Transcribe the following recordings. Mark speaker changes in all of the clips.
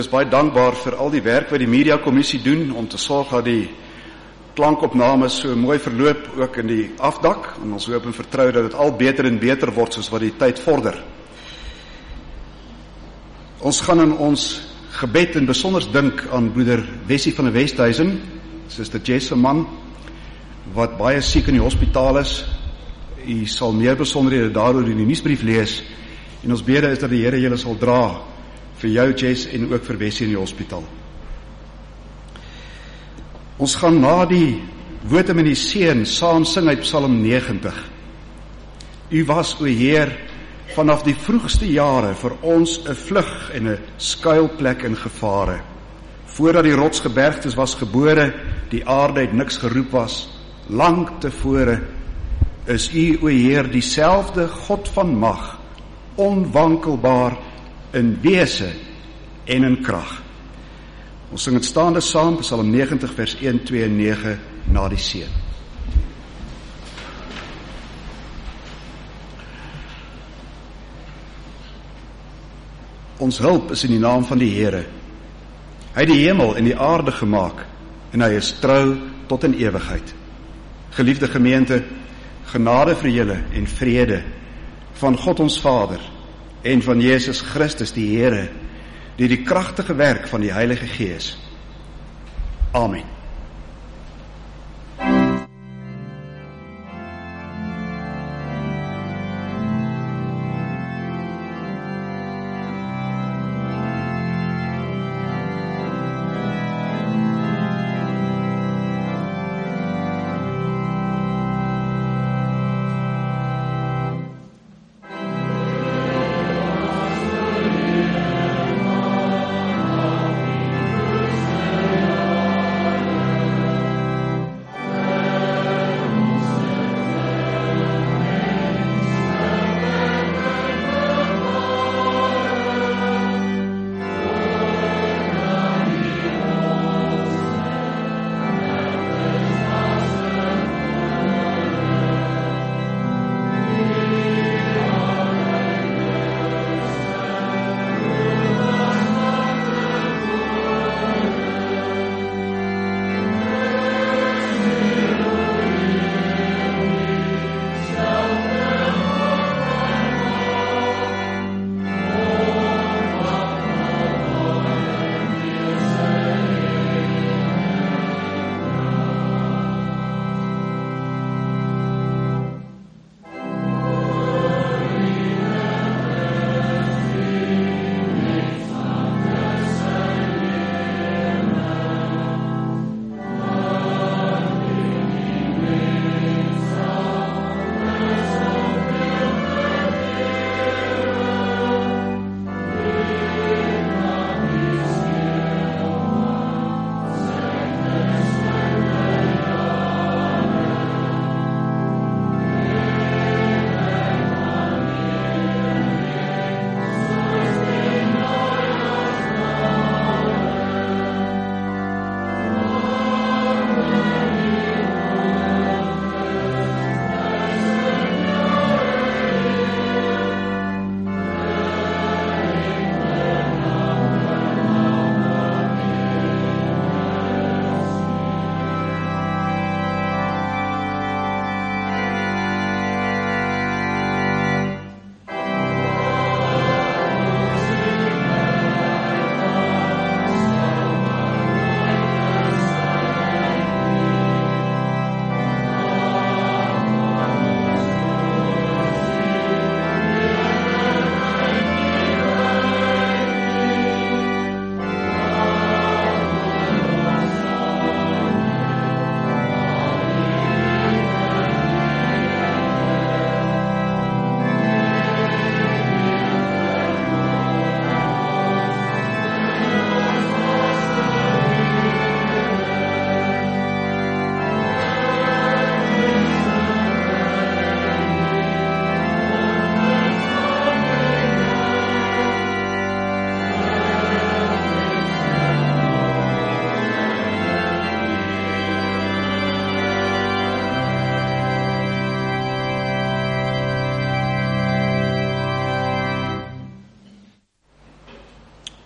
Speaker 1: Ek is baie dankbaar vir al die werk wat die mediakommissie doen om te sorg dat die klankopnames so mooi verloop ook in die afdak, en ons hoop en vertrou dat dit al beter en beter word soos wat die tyd vorder. Ons gaan in ons gebed en besonders dink aan broeder Wessie van die Westhuizen, Suster Jesse man, wat baie siek in die hospitaal is. U sal meer besonderhede daaroor in die nuusbrief lees, en ons bede is dat die Here julle sal dra vir jou, Jess, en ook vir Wessie in die hospitaal. Ons gaan na die wotum en die seën saam sing uit Psalm 90. U was, o Heer, vanaf die vroegste jare vir ons 'n vlug en 'n skuilplek in gevare. Voordat die rotsgebergtes was gebore, die aarde het niks geroep was, lang tevore is u, o Heer, dieselfde God van mag, onwankelbaar in wese en in krag. Ons sing het staande saam, Psalm 90 vers 1, 2 en 9 na die seën. Ons hulp is in die naam van die Here. Hy het die hemel en die aarde gemaak, en hy is trou tot in ewigheid. Geliefde gemeente, genade vir julle en vrede van God ons Vader en van Jesus Christus die Here, deur die kragtige werk van die Heilige Gees. Amen.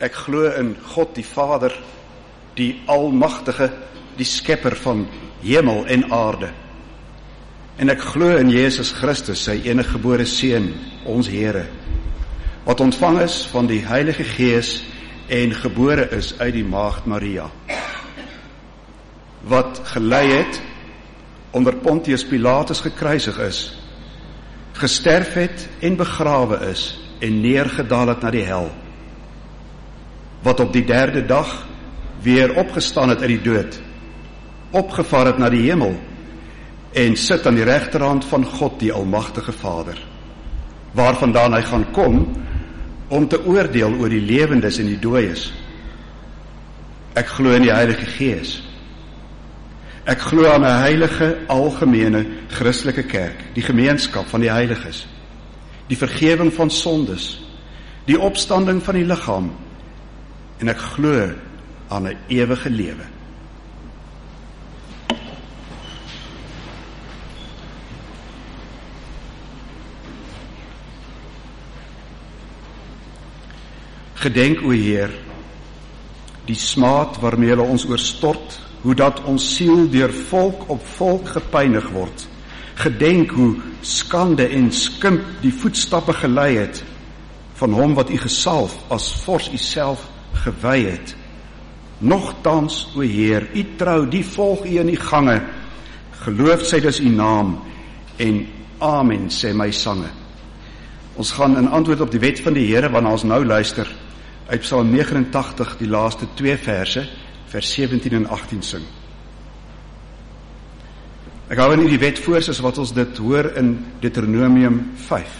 Speaker 1: Ek glo in God die Vader, die Almagtige, die Skepper van hemel en aarde. En ek glo in Jesus Christus, sy eniggebore Seun, ons Here, wat ontvang is van die Heilige Gees en gebore is uit die Maagd Maria, wat gelei het, onder Pontius Pilatus gekruisig is, gesterf het en begrawe is en neergedaal het na die hel, wat op die 3de dag weer opgestaan het uit die dood, opgevaar het na die hemel en sit aan die regterhand van God die Almagtige Vader, waarvandaan hy gaan kom om te oordeel oor die lewendes en die dooies. Ek glo in die Heilige Gees. Ek glo aan 'n heilige, algemene, Christelike kerk, die gemeenskap van die heiliges, die vergewing van sondes, die opstanding van die liggaam, en ek glo aan 'n ewige lewe. Gedenk, o Heer, die smaad waarmee hulle ons oorstort, hoe dat ons siel deur volk op volk gepynig word. Gedenk hoe skande en skimp die voetstappe gelei het van hom wat u gesalf as vors u self gewy het. Nogtans, o Heer, u trou, die volg u in die gange. Geloof sy dus u naam en amen sê my sange. Ons gaan in antwoord op die wet van die Here, waarna ons nou luister, uit Psalm 89, die laaste 2 verse, vers 17 en 18 sing. Ek hou in die wet voor, soos wat ons dit hoor in Deuteronomium 5.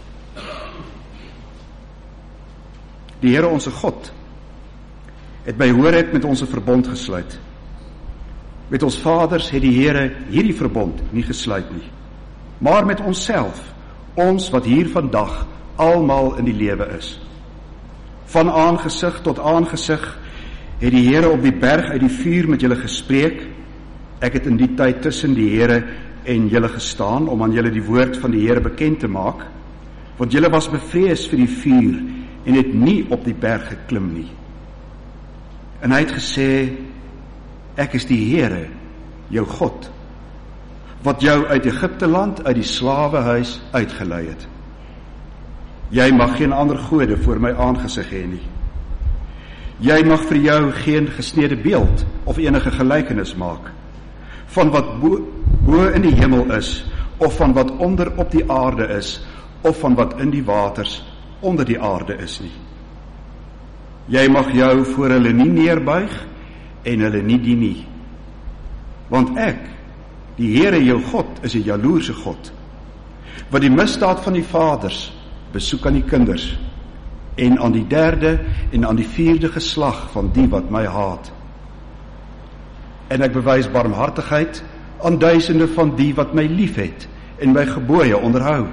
Speaker 1: Die Here onse God het by Horeb met ons 'n verbond gesluit. Met ons vaders het die Here hierdie verbond nie gesluit nie, maar met onsself, ons wat hier vandag almal in die lewe is. Van aangesig tot aangesig het die Here op die berg uit die vuur met julle gespreek. Ek het in die tyd tussen die Here en julle gestaan om aan julle die woord van die Here bekend te maak, want julle was bevrees vir die vuur en het nie op die berg geklim nie. En hy het gesê, ek is die Here, jou God, wat jou uit Egipte land, uit die slawehuis uitgelei het. Jy mag geen ander gode voor my aangesig hê nie. Jy mag vir jou geen gesnede beeld of enige gelykenis maak van wat bo in die hemel is, of van wat onder op die aarde is, of van wat in die waters onder die aarde is nie. Jy mag jou voor hulle nie neerbuig en hulle nie dien nie. Want ek, die Here jou God, is 'n jaloerse God, wat die misdaad van die vaders besoek aan die kinders, en aan die 3de en aan die 4de geslag van die wat my haat. En ek bewys barmhartigheid aan duisende van die wat my liefhet en my gebooie onderhou.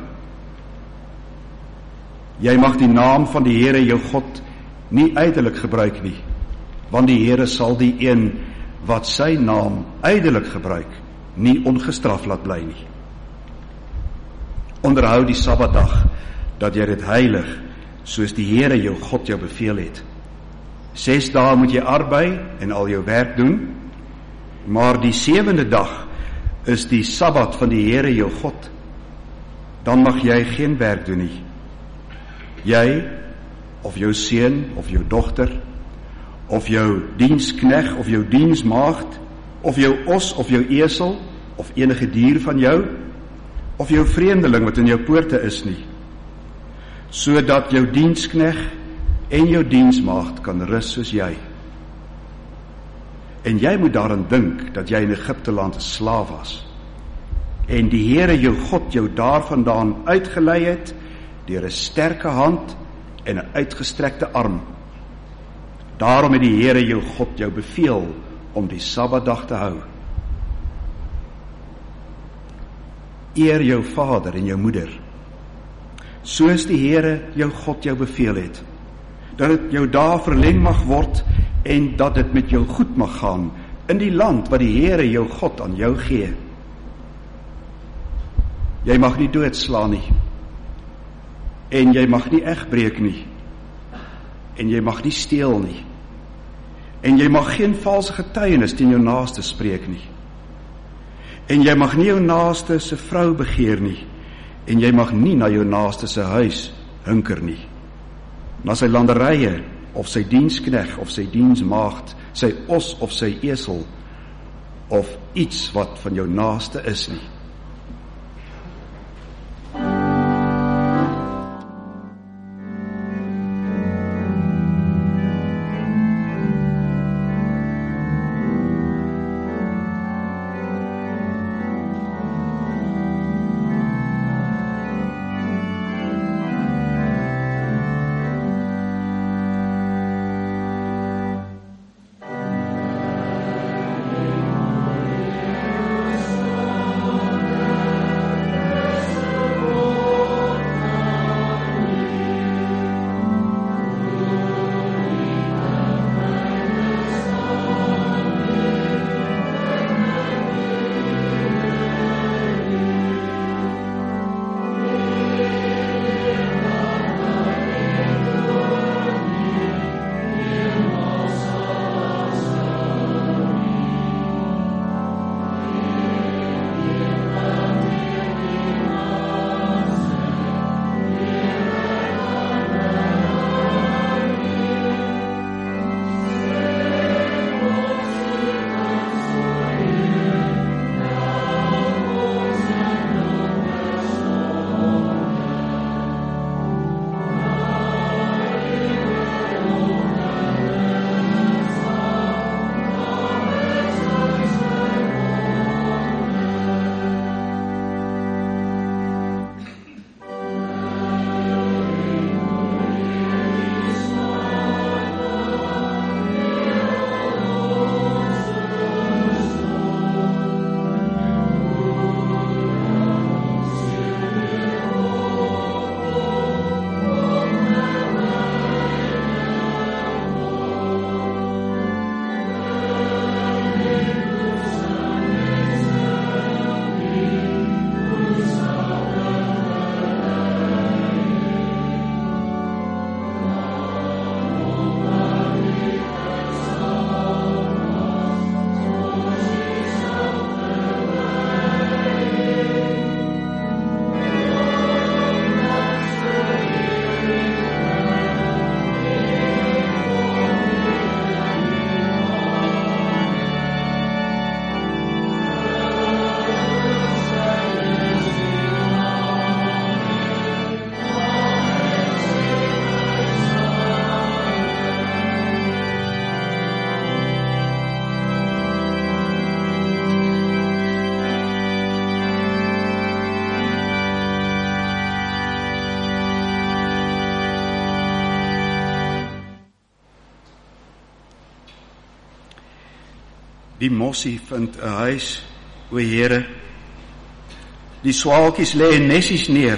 Speaker 1: Jy mag die naam van die Here jou God nie ydelik gebruik nie, want die Here sal die een wat sy naam ydelik gebruik, nie ongestraf laat bly nie. Onderhou die Sabbatdag, dat jy dit heilig, soos die Here jou God jou beveel het. 6 dae moet jy arbei en al jou werk doen, maar die 7de dag is die Sabbat van die Here jou God. Dan mag jy geen werk doen nie. Jy, of jou seun, of jou dogter, of jou dienskneg, of jou diensmaagd, of jou os, of jou esel, of enige dier van jou, of jou vreemdeling wat in jou poorte is nie, sodat jou dienskneg en jou diensmaagd kan rus soos jy. En jy moet daaraan dink dat jy in Egipte land 'n slaaf was, en die Here jou God jou daarvandaan uitgelei het, deur 'n sterke hand en 'n uitgestrekte arm. Daarom het die Here jou God jou beveel om die Sabbatdag te hou. Eer jou vader en jou moeder, soos die Here jou God jou beveel het, dat dit jou dae verleng mag word en dat dit met jou goed mag gaan in die land wat die Here jou God aan jou gee. Jy mag nie doodslaan nie, en jy mag nie egbreek nie. en jy mag nie steel nie. En jy mag geen valse getuienis teen jou naaste spreek nie. En jy mag nie jou naaste se vrou begeer nie. En jy mag nie na jou naaste se huis hunker nie. Na sy landerye, of sy dienskneg, of sy diensmaagd, sy os of sy esel, of iets wat van jou naaste is nie. Die mossie vind 'n huis, o Here. Die swaalkies lê nessies neer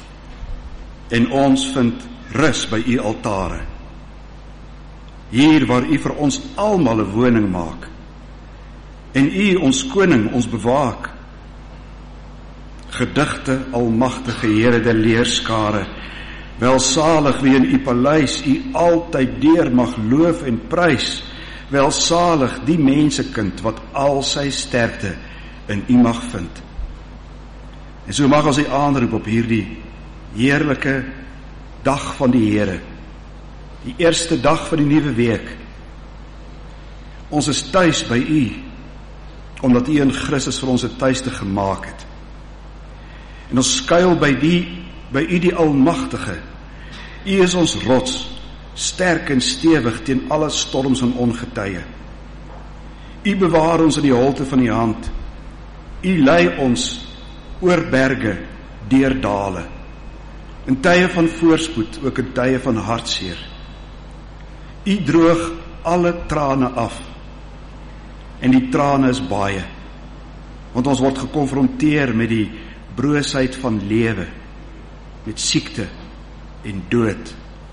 Speaker 1: en ons vind rus by u altare. Hier waar u vir ons almal 'n woning maak en u ons koning ons bewaak. Gedigte almagtige Here der leerskare, welsalig wie in u paleis u altyd deur mag loof en prys. Welsalig die mensekind wat al sy sterkte in u mag vind. En so mag ons u aanroep op hierdie heerlike dag van die Here, die eerste dag van die nuwe week. Ons is tuis by u, omdat u in Christus vir ons 'n tuiste gemaak het. En ons skuil by u die Almagtige. U is ons rots, sterk en stewig teen alle storms en ongetye. U bewaar ons in die holte van die hand. U lei ons oor berge, deur dale, in tye van voorspoed, ook in tye van hartseer. U droog alle trane af, en die trane is baie, want ons word gekonfronteer met die broosheid van lewe, met siekte en dood.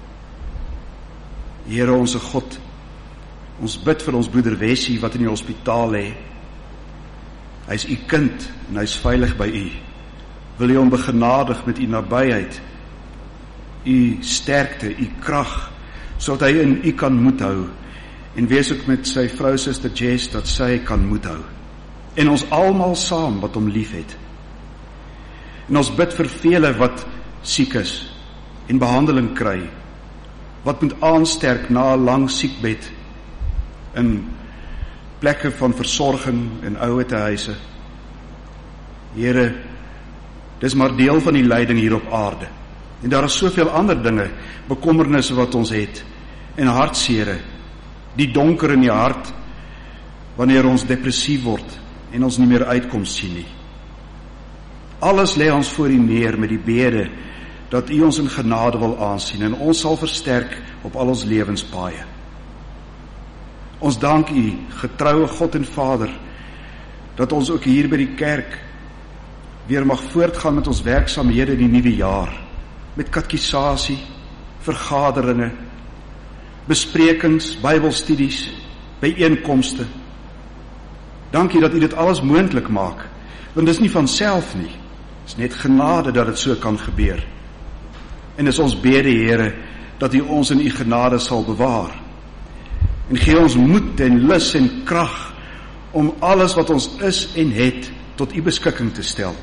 Speaker 1: Here onse God, ons bid vir ons broeder Wessie wat in die hospitaal lê. Hy is u kind en hy is veilig by u. Wil u hom begenadig met u nabyheid, u sterkte, u krag, sodat hy in u kan moed hou, en wees ook met sy vrou Suster Jess, dat sy kan moed hou, en ons almal saam wat hom lief het. En ons bid vir vele wat siek is, en behandeling kry, wat moet aansterk na 'n lang siekbed, in plekke van versorging en ouetehuise. Here, dis maar deel van die lyding hier op aarde. En daar is soveel ander dinge, bekommernisse wat ons het, en hartsere, die donker in die hart, wanneer ons depressief word, en ons nie meer uitkoms sien nie. Alles lê ons voor u neer met die bede, dat u ons in genade wil aansien, en ons sal versterk op al ons lewenspaaie. Ons dank u, getroue God en Vader, dat ons ook hier by die kerk weer mag voortgaan met ons werksaamhede in die nuwe jaar, met katekisasie, vergaderinge, besprekings, Bybelstudies, byeenkomste. Dankie dat u dit alles moontlik maak, want dit is nie van self nie, dit is net genade dat dit so kan gebeur. En is ons bede, Here, dat u ons in u genade sal bewaar, en gee ons moed en lus en krag om alles wat ons is en het tot u beskikking te stel.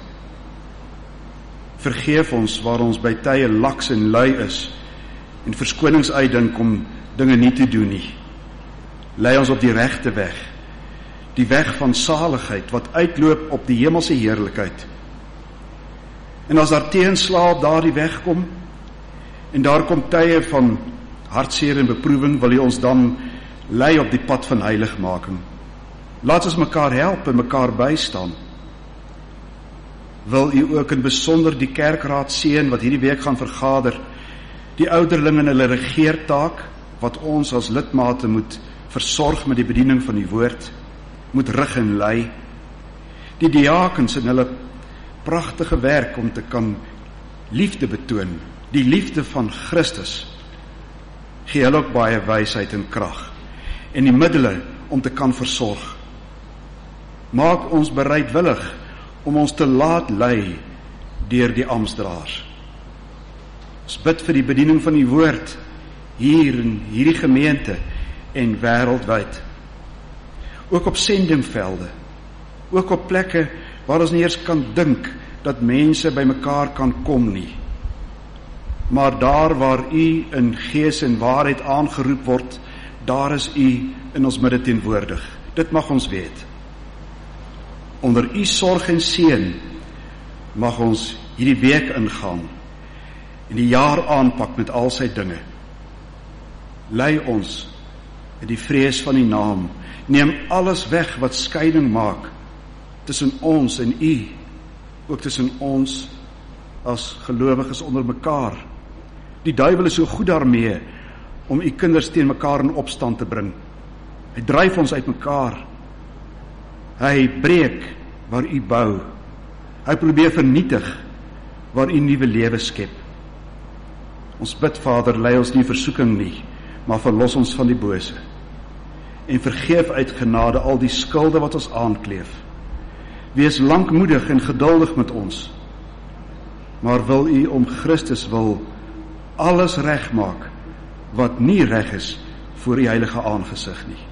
Speaker 1: Vergeef ons waar ons by tye laks en lui is en verskonings uitdink om dinge nie te doen nie. Lei ons op die regte weg, die weg van saligheid wat uitloop op die hemelse heerlikheid. En as daar teenslae op daardie weg kom, en daar kom tye van hartseer en beproewing, wil u ons dan lei op die pad van heiligmaking. Laat ons mekaar help en mekaar bystaan. Wil u ook in besonder die kerkraad seën wat hierdie week gaan vergader, die ouderlinge in hulle regeertaak, wat ons as lidmate moet versorg met die bediening van die woord, moet rig en lei, die diakens in hulle pragtige werk om te kan liefde betoon, die liefde van Christus, gee hulle ook baie wysheid en krag, en die middele om te kan versorg. Maak ons bereidwillig om ons te laat lei deur die amptdraers. Ons bid vir die bediening van die woord hier in hierdie gemeente en wêreldwyd. Ook op sendingvelde, ook op plekke waar ons nie eers kan dink dat mense by mekaar kan kom nie. Maar daar waar u in gees en waarheid aangeroep word, daar is u in ons midde teenwoordig. Dit mag ons weet. Onder u sorg en seën mag ons hierdie week ingaan en die jaar aanpak met al sy dinge. Lei ons in die vrees van die naam. Neem alles weg wat skeiding maak tussen ons en u, ook tussen ons as gelowiges onder mekaar. Die duiwel is so goed daarmee om u kinders teen mekaar in opstand te bring. Hy dryf ons uit mekaar. Hy breek waar u bou. Hy probeer vernietig waar u nuwe lewe skep. Ons bid, Vader, lei ons nie versoeking nie, maar verlos ons van die bose. En vergeef uit genade al die skulde wat ons aankleef. Wees lankmoedig en geduldig met ons. Maar wil u om Christus wil alles regmaak wat nie reg is voor u heilige aangesig nie.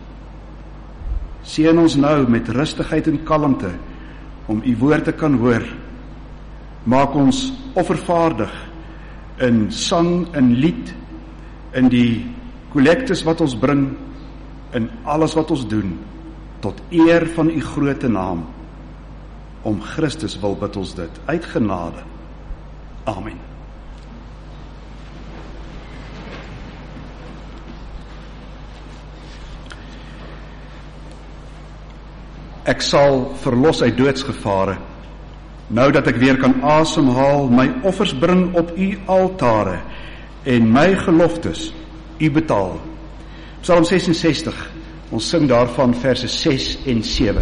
Speaker 1: Seën ons nou met rustigheid en kalmte om u woord te kan hoor. Maak ons offervaardig in sang en lied, in die kollektes wat ons bring, in alles wat ons doen, tot eer van u groote naam. Om Christus wil bid ons dit, uit genade. Amen. Ek sal verlos uit doodsgevare, nou dat ek weer kan asemhaal, my offers bring op u altare, en my geloftes u betaal. Psalm 66, ons sing daarvan verse 6 en 7.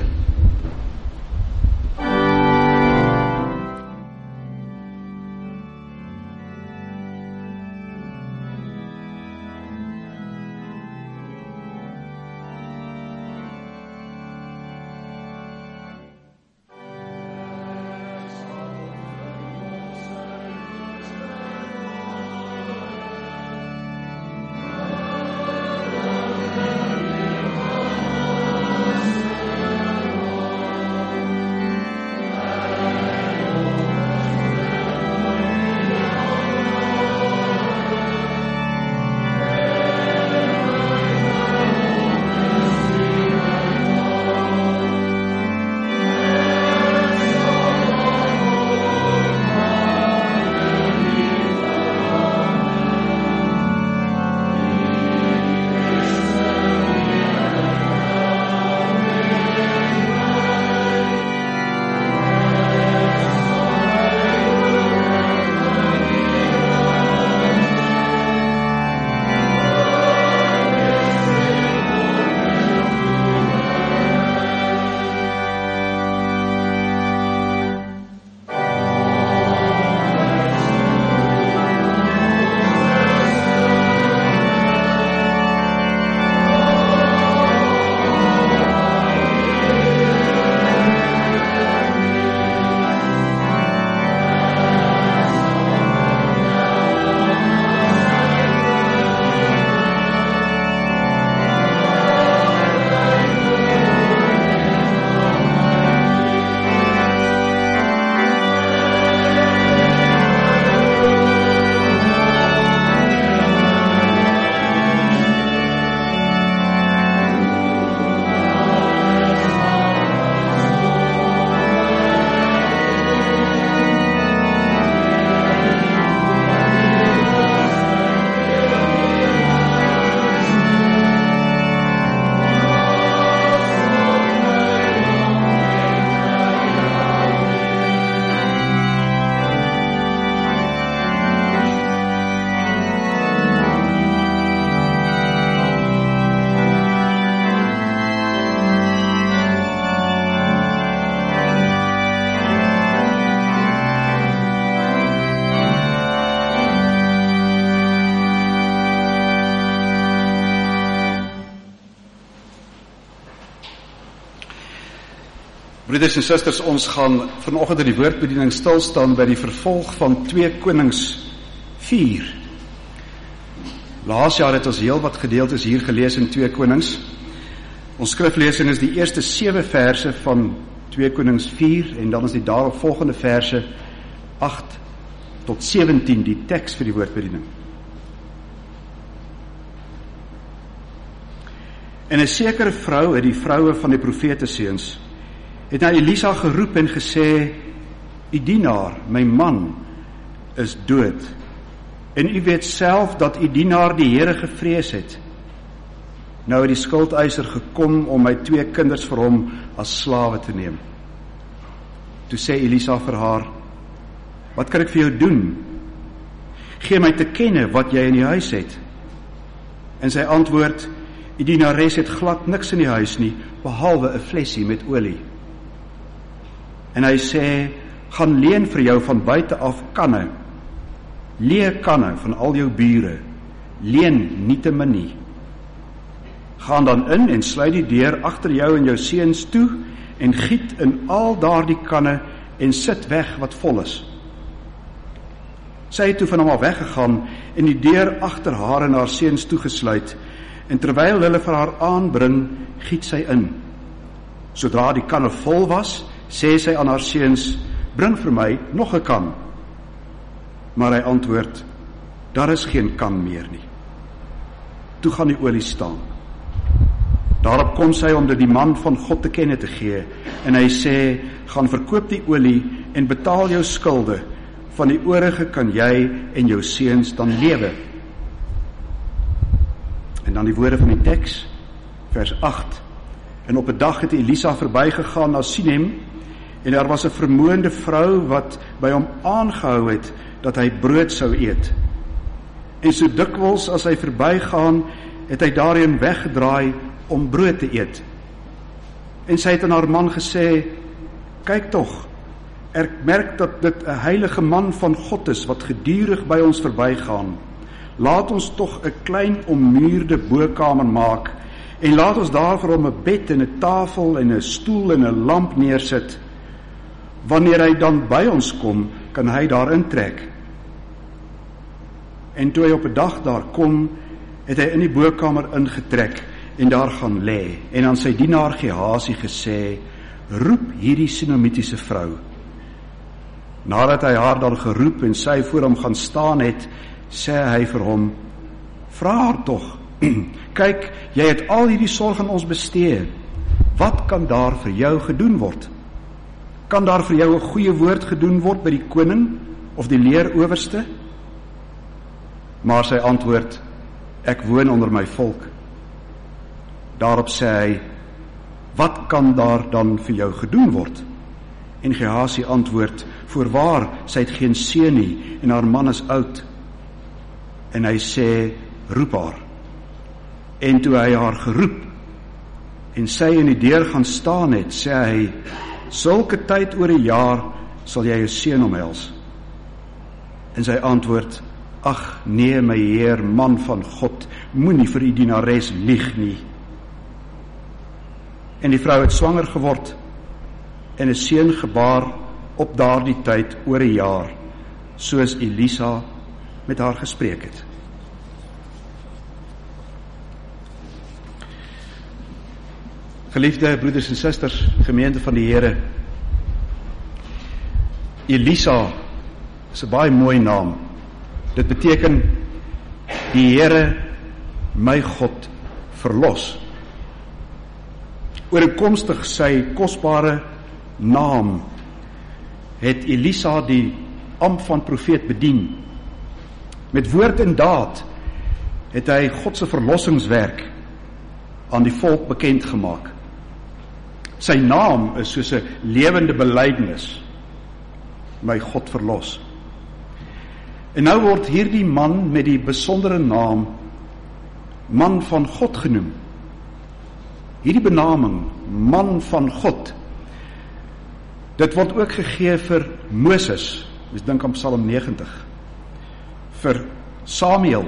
Speaker 1: Broeders en susters, ons gaan vanoggend in die woordbediening stil staan by die vervolg van 2 Konings 4. Laas jaar het ons heel wat gedeeltes hier gelees in 2 Konings. Ons skriflesing is die eerste 7 verse van 2 Konings 4 en dan is die daaropvolgende verse 8 tot 17 die teks vir die woordbediening. En 'n sekere vrou het die vroue van die profeteseuns het na Elisa geroep en gesê, "U dienaar, my man, is dood. En u weet self dat u dienaar die Here gevrees het. Nou het die skuldeiser gekom om my 2 kinders vir hom as slawe te neem." Toe sê Elisa vir haar, "Wat kan ek vir jou doen? Gee my te kenne wat jy in die huis het." En sy antwoord, "Die dienares het glad niks in die huis nie, behalwe 'n flessie met olie." En hy sê, "Gaan leen vir jou van buite af kanne, leë kanne van al jou bure, leen nietemin nie. Gaan dan in en sluit die deur agter jou en jou seuns toe, en giet in al daardie kanne, en sit weg wat vol is." Sy het toe van hom af weggegaan, en die deur agter haar en haar seuns toegesluit, en terwyl hulle vir haar aanbring, giet sy in. Sodra die kanne vol was, sê sy aan haar seuns, "Bring vir my nog 'n kan." Maar hy antwoord, "Daar is geen kan meer nie." Toe gaan die olie staan. Daarop kom sy om dit die man van God te kenne te gee, en hy sê, "Gaan verkoop die olie en betaal jou skulde, van die oorige kan jy en jou seuns dan lewe." En dan die woorde van die teks, vers 8. En op 'n dag het Elisa verbygegaan na Sinem, en daar was 'n vermoënde vrou wat by hom aangehou het, dat hy brood sou eet. En so dikwels as hy verbygaan, het hy daarheen weggedraai om brood te eet. En sy het aan haar man gesê, "Kyk tog, ek merk dat dit 'n heilige man van God is, wat gedurig by ons verbygaan. Laat ons tog 'n klein ommuurde bokamer maak, en laat ons daar vir hom 'n bed en 'n tafel en 'n stoel en 'n lamp neersit. Wanneer hy dan by ons kom, kan hy daar intrek." En toe hy op 'n dag daar kom, het hy in die bokamer ingetrek en daar gaan lê, en aan sy dienaar Gehasie gesê, "Roep hierdie Sunemitiese vrou." Nadat hy haar dan geroep en sy voor hom gaan staan het, sê hy vir hom, "Vra haar tog, kyk, jy het al hierdie sorg aan ons bestee. Wat kan daar vir jou gedoen word? Kan daar vir jou 'n goeie woord gedoen word by die koning of die leerowerste?" Maar sy antwoord, "Ek woon onder my volk." Daarop sê hy, "Wat kan daar dan vir jou gedoen word?" En Gehasie antwoord, "Voorwaar, sy het geen seun nie, en haar man is oud." En hy sê, "Roep haar." En toe hy haar geroep, en sy in die deur gaan staan het, sê hy, "Sulke tyd oor 'n jaar sal jy 'n seun omhels." En sy antwoord, "Ag nee, my Heer, man van God, moenie vir u dienares lieg nie." En die vrou het swanger geword, en 'n seun gebaar op daardie tyd oor 'n jaar, soos Elisa met haar gespreek het. Geliefde broeders en susters, gemeente van die Here, Elisa is 'n baie mooi naam. Dit beteken, die Here, my God, verlos. Ooreenkomstig sy kosbare naam, het Elisa die ambt van profeet bedien. Met woord en daad het hy God se verlossingswerk aan die volk bekend gemaak. Sy naam is soos 'n lewende belydenis, my God verlos. En nou word hierdie man met die besondere naam man van God genoem. Hierdie benaming, man van God, dit word ook gegee vir Moses, ons dink aan Psalm 90, vir Samuel,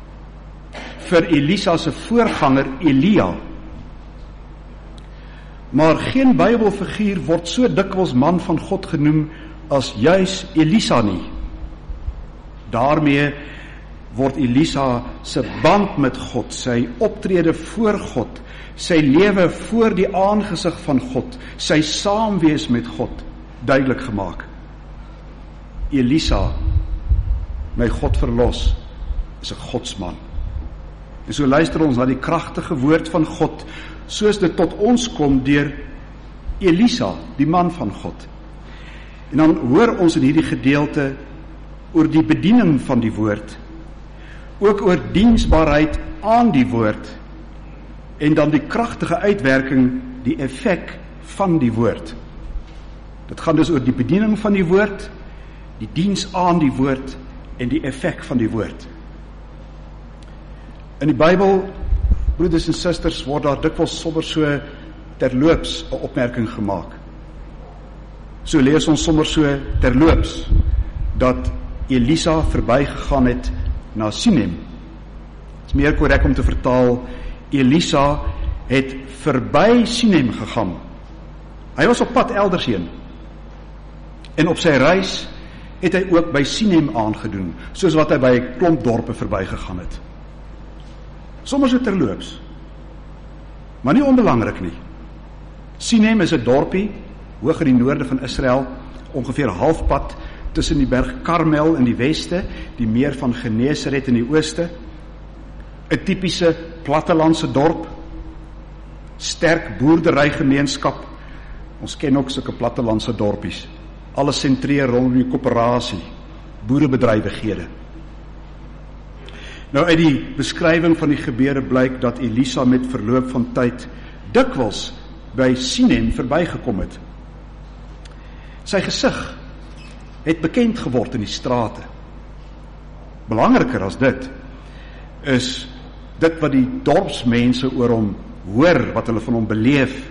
Speaker 1: vir Elisa se voorganger Elia. Maar geen Bybelfiguur word so dikwels man van God genoem as juis Elisa nie. Daarmee word Elisa se band met God, sy optrede voor God, sy lewe voor die aangesig van God, sy saamwees met God, duidelik gemaak. Elisa, my God verlos, is 'n godsman. En so luister ons na die kragtige woord van God, soos dit tot ons kom deur Elisa, die man van God. En dan hoor ons in hierdie gedeelte oor die bediening van die woord, ook oor diensbaarheid aan die woord, en dan die kragtige uitwerking, die effek van die woord. Dit gaan dus oor die bediening van die woord, die diens aan die woord, en die effek van die woord. In die Bybel, broeders en susters, word daar dikwels sommer so terloops 'n opmerking gemaak. So lees ons sommer so terloops dat Elisa verbygegaan het na Sinem. Het is meer korrek om te vertaal, Elisa het verby Sinem gegaan. Hy was op pad elders heen. En op sy reis het hy ook by Sinem aangedoen, soos wat hy by 'n klomp dorpe verbygegaan het. Sommers so terloops, maar nie onbelangrik nie. Sinem is 'n dorpie, hoog in die noorde van Israel, ongeveer halfpad tussen die berg Karmel in die weste, die meer van Genesaret in die ooste. 'n tipiese plattelandse dorp, sterk boerderygemeenskap. Ons ken ook sulke plattelandse dorpies. Alles sentreer rondom die koöperasie, boerebedrywighede. Nou uit die beskrywing van die gebeure blyk dat Elisa met verloop van tyd dikwels by Sinem verbygekom het. Sy gesig het bekend geword in die strate. Belangriker as dit is dit wat die dorpsmense oor hom hoor, wat hulle van hom beleef.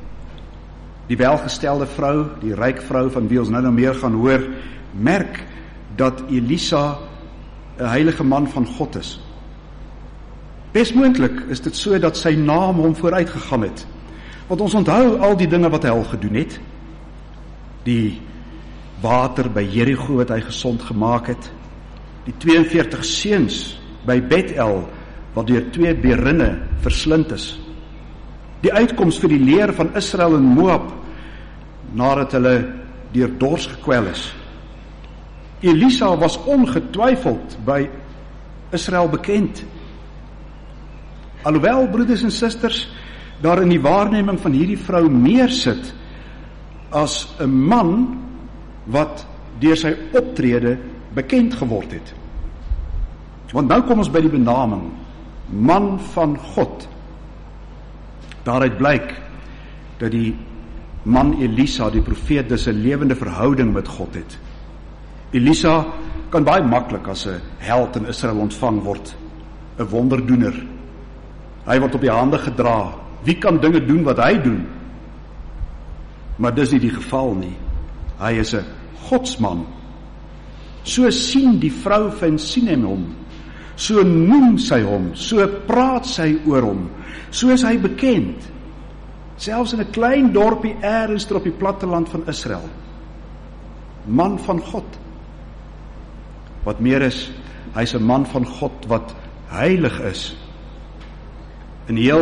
Speaker 1: Die welgestelde vrou, die ryk vrou van wie ons nou meer gaan hoor, merk dat Elisa 'n heilige man van God is. Best moontlik is dit so dat sy naam hom vooruit gegaan het. Want ons onthou al die dinge wat hy al gedoen het. Die water by Jerigo wat hy gesond gemaak het. Die 42 seuns by Bethel wat deur 2 berinne verslind is. Die uitkoms vir die leer van Israel en Moab nadat hulle deur dors gekwel is. Elisa was ongetwyfeld by Israel bekend. Alhoewel, broeders en susters, daar in die waarneming van hierdie vrou meer sit as 'n man wat deur sy optrede bekend geword het. Want nou kom ons by die benaming, man van God. Daaruit blyk dat die man Elisa, die profeet, dus 'n lewende verhouding met God het. Elisa kan baie maklik as 'n held in Israel ontvang word, 'n wonderdoener. Hy word op die hande gedra. Wie kan dinge doen wat hy doen? Maar dis nie die geval nie. Hy is 'n godsman. So sien die vrou van Sinem hom. So noem sy hom, so praat sy oor hom. So is hy bekend. Selfs in 'n klein dorpie eers op die platteland van Israel. Man van God. Wat meer is, hy's 'n man van God wat heilig is. In die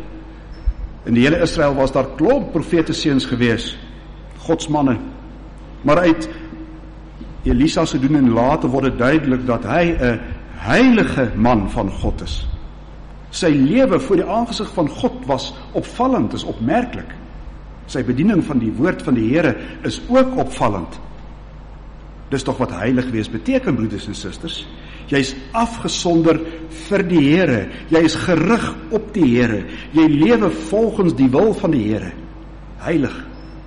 Speaker 1: hele Israel was daar klomp profeteseuns gewees, godsmanne. Maar uit Elisa se doen en late word dit duidelik dat hy 'n heilige man van God is. Sy lewe voor die aangesig van God was opvallend, is opmerklik. Sy bediening van die woord van die Here is ook opvallend. Dis tog wat heilig wees beteken, broeders en susters. Jy is afgesonder vir die Here. Jy is gerig op die Here. Jy lewe volgens die wil van die Here. Heilig.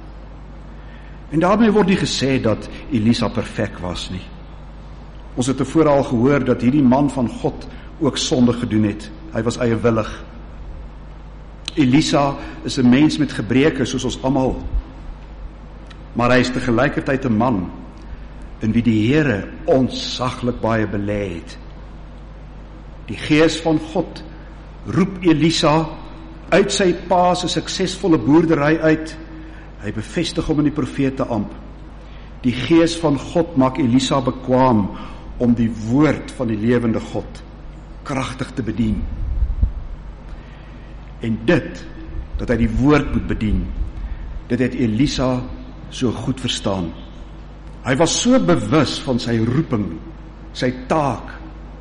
Speaker 1: En daarmee word nie gesê dat Elisa perfek was nie. Ons het tevore al gehoor dat hierdie man van God ook sonde gedoen het. Hy was eiewillig. Elisa is 'n mens met gebreke soos ons almal. Maar hy is te gelykertyd 'n man in wie die Here ontsaglik baie belê het. Die Gees van God roep Elisa uit sy pa se suksesvolle boerdery uit. Hy bevestig hom in die profete amp. Die Gees van God maak Elisa bekwaam om die woord van die lewende God kragtig te bedien. En dit, dat hy die woord moet bedien, dit het Elisa so goed verstaan. Hy was so bewus van sy roeping, sy taak.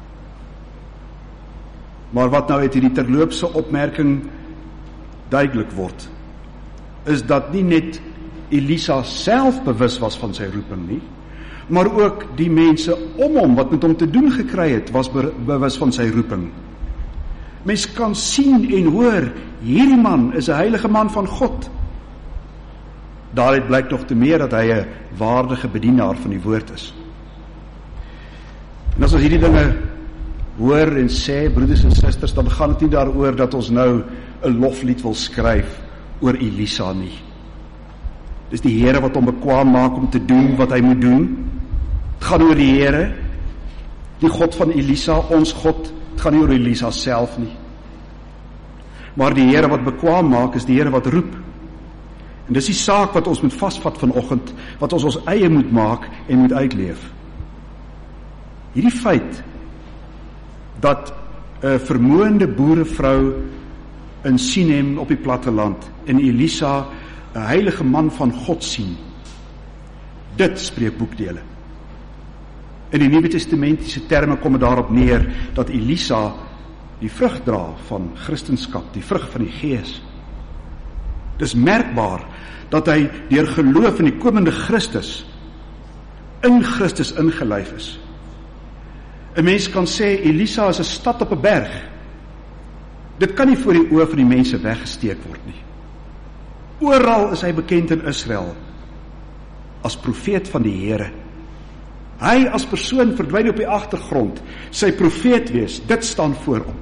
Speaker 1: Maar wat nou uit hierdie terloopse opmerking duidelik word, is dat nie net Elisa self bewus was van sy roeping nie, maar ook die mense om hom, wat met hom te doen gekry het, was bewus van sy roeping. Mens kan sien en hoor, hierdie man is 'n heilige man van God. Daaruit blyk nog te meer dat hy 'n waardige bedienaar van die woord is. En as ons hierdie dinge hoor en sê, broeders en susters, dan gaan dit nie daaroor dat ons nou 'n loflied wil skryf oor Elisa nie. Dis die Here wat hom bekwaam maak om te doen wat hy moet doen. Het gaan oor die Here, die God van Elisa, ons God. Het gaan nie oor Elisa self nie. Maar die Here wat bekwaam maak, is die Here wat roep. En dis die saak wat ons moet vasvat vanoggend, wat ons eie moet maak en moet uitleef. Hierdie feit dat 'n vermoënde boerevrou in Sinem op die platteland en Elisa 'n heilige man van God sien, dit spreek boekdele. In die Nuwe Testamentiese terme kom dit daarop neer dat Elisa die vrug dra van Christendom, die vrug van die Gees. Dis merkbaar dat hy deur geloof in die komende Christus, in Christus ingelyf is. 'n Mens kan sê Elisa is 'n stad op 'n berg. Dit kan nie voor die oë van die mense weggesteek word nie. Oral is hy bekend in Israel as profeet van die Here. Hy as persoon verdwyn op die agtergrond. Sy profeet wees, dit staan voorop.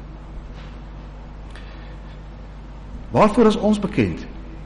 Speaker 1: Waarvoor is ons bekend?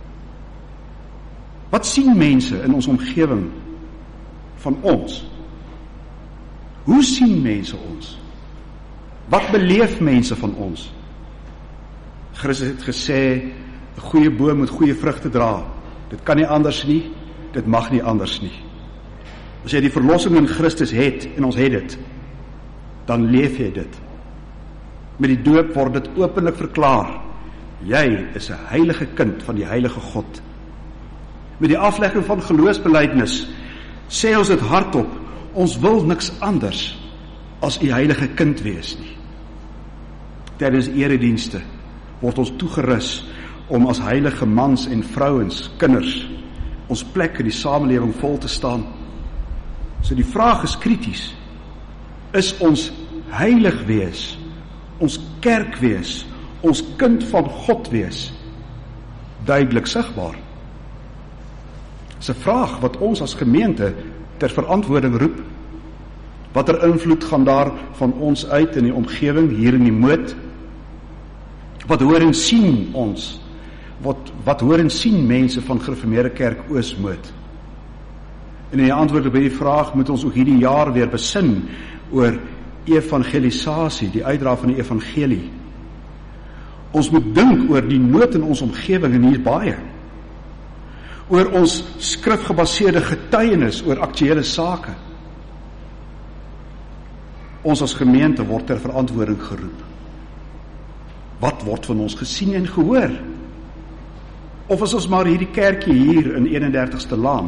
Speaker 1: Wat sien mense in ons omgewing van ons? Hoe sien mense ons? Wat beleef mense van ons? Christus het gesê, 'n goeie boom moet goeie vrugte dra. Dit kan nie anders nie, dit mag nie anders nie. As jy die verlossing in Christus het, en ons het dit, dan leef jy dit. Met die doop word dit openlik verklaar. Jy is 'n heilige kind van die heilige God. Met die aflegging van geloofsbelijdenis sê ons dit hardop, ons wil niks anders as u heilige kind wees nie. Tydens eredienste word ons toegerus om as heilige mans en vrouens, kinders, ons plek in die samelewing vol te staan. So die vraag is krities. Is ons heilig wees, ons kerk wees, ons kind van God wees, duidelik sigbaar? Dis 'n vraag wat ons as gemeente ter verantwoording roep. Watter invloed gaan daar van ons uit in die omgewing, hier in die Moot? Wat hoor en sien ons? Wat hoor en sien mense van Gereformeerde Kerk Oos-Moot? En in die antwoorde by die vraag moet ons ook hierdie jaar weer besin oor evangelisasie, die uitdra van die evangelie. Ons moet dink oor die nood in ons omgewing, en hier baie. Oor ons skrifgebaseerde getuienis oor aktuele sake. Ons as gemeente word ter verantwoording geroep. Wat word van ons gesien en gehoor? Of is ons maar hierdie kerkie hier in 31ste Laan?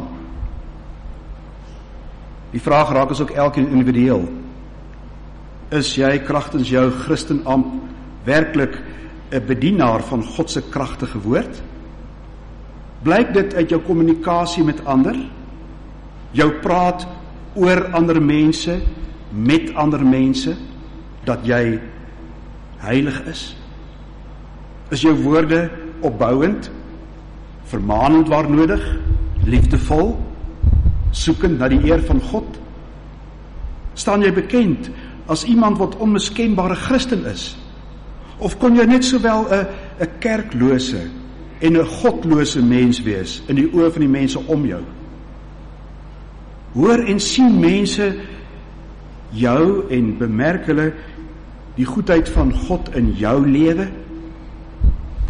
Speaker 1: Die vraag raak ons ook elkeen individueel. Is jy kragtens jou Christenamp werklik 'n bedienaar van God se kragtige woord? Blyk dit uit jou kommunikasie met ander? Jou praat oor ander mense, met ander mense, dat jy heilig is? Is jou woorde opbouend, vermanend waar nodig, liefdevol, soekend na die eer van God? Staan jy bekend as iemand wat onmiskenbare Christen is? Of kon jy net sowel 'n kerklose en 'n godlose mens wees in die oë van die mense om jou? Hoor en sien mense jou en bemerk hulle die goedheid van God in jou lewe?